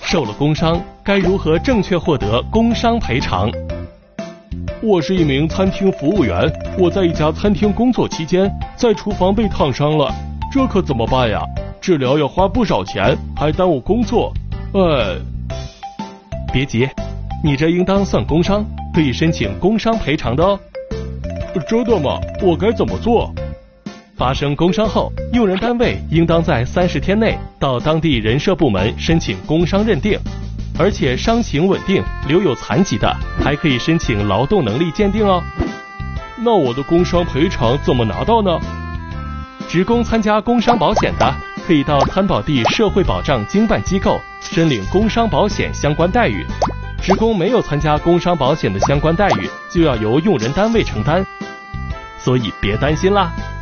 受了工伤，该如何正确获得工伤赔偿？我是一名餐厅服务员，我在一家餐厅工作期间，在厨房被烫伤了，这可怎么办呀？治疗要花不少钱，还耽误工作。别急，你这应当算工伤，可以申请工伤赔偿的哦。真的吗？我该怎么做？发生工伤后，用人单位应当在30天内到当地人社部门申请工伤认定，而且伤情稳定、留有残疾的，还可以申请劳动能力鉴定哦。那我的工伤赔偿怎么拿到呢？职工参加工伤保险的，可以到参保地社会保障经办机构申领工伤保险相关待遇。职工没有参加工伤保险的相关待遇，就要由用人单位承担。所以别担心啦。